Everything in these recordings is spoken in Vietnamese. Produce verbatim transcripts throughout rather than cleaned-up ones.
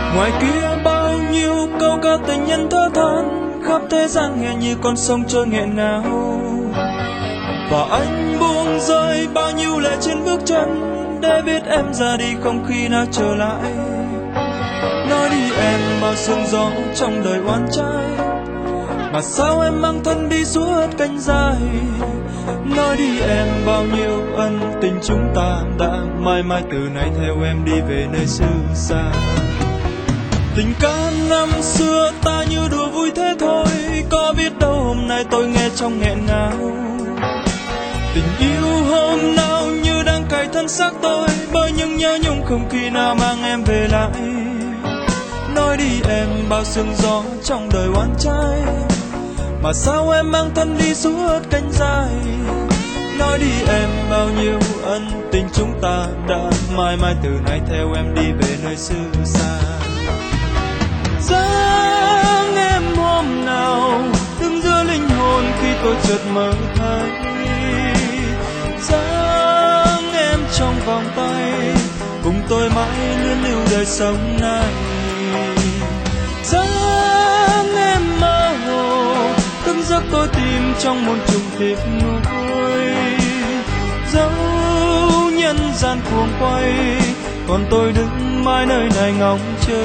Ngoài kia bao nhiêu câu ca tình nhân thơ than, khắp thế gian nghe như con sông trôi nghẹn ngào. Và anh buông rơi bao nhiêu lệ trên bước chân, để biết em ra đi không khi nào trở lại. Nói đi em bao sương gió trong đời oan trái, mà sao em mang thân đi suốt cánh dài. Nói đi em bao nhiêu ân tình chúng ta đã mãi mãi từ nay theo em đi về nơi xứ xa. Tình ca năm xưa ta như đùa vui thế thôi, có biết đâu hôm nay tôi nghe trong nghẹn ngào. Tình yêu hôm nào như đang cài thân xác tôi, bởi những nhớ nhung không khi nào mang em về lại. Nói đi em bao sương gió trong đời oan trái, mà sao em mang thân đi suốt cánh dài. Nói đi em bao nhiêu ân tình chúng ta đã mãi mãi từ nay theo em đi về nơi xứ xa. Dáng em hôm nào đứng giữa linh hồn khi tôi chợt mơ thấy. Dáng em trong vòng tay cùng tôi mãi luyến lưu đời sống này. Dáng em mơ hồ thức giấc tôi tìm trong muôn trùng tiếc nuối. Dẫu nhân gian cuồng quay, còn tôi đứng mãi nơi này ngóng chờ.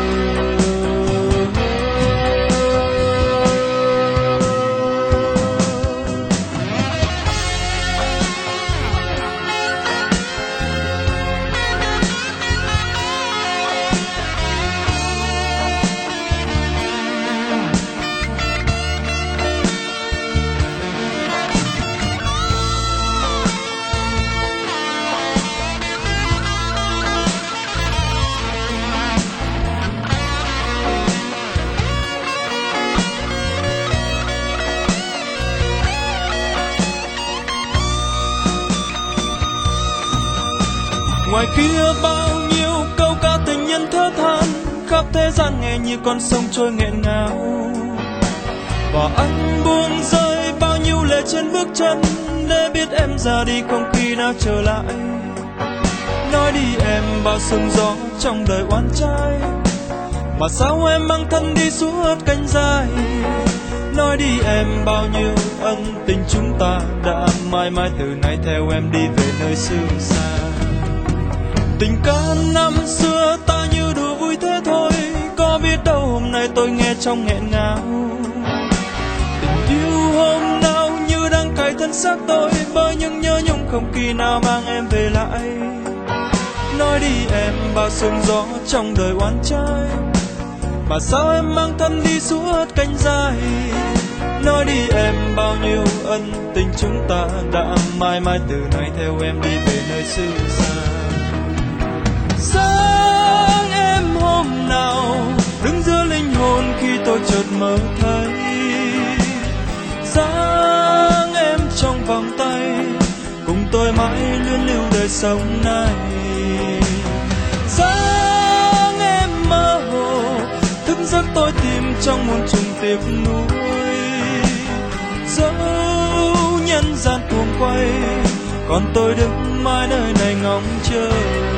Ngoài kia bao nhiêu câu ca tình nhân thơ than, khắp thế gian nghe như con sông trôi nghẹn ngào. Và anh buông rơi bao nhiêu lệ trên bước chân, để biết em ra đi không khi nào trở lại. Nói đi em bao sương gió trong đời oan trái, mà sao em mang thân đi suốt cánh dài. Nói đi em bao nhiêu ân tình chúng ta đã mãi mãi từ nay theo em đi về nơi xứ xa. Tình ca năm xưa ta như đùa vui thế thôi, có biết đâu hôm nay tôi nghe trong nghẹn ngào. Tình yêu hôm nào như đang cài thân xác tôi, bởi những nhớ nhung không kỳ nào mang em về lại. Nói đi em bao sương gió trong đời oan trái, mà sao em mang thân đi suốt cánh dài. Nói đi em bao nhiêu ân tình chúng ta đã mãi mãi từ nay theo em đi về nơi xứ xa. Dáng em hôm nào đứng giữa linh hồn khi tôi chợt mơ thấy. Dáng em trong vòng tay cùng tôi mãi luyến lưu đời sống này. Dáng em mơ hồ thức giấc tôi tìm trong muôn trùng tiếc nuối. Dẫu nhân gian cuồng quay, còn tôi đứng mãi nơi này ngóng chờ.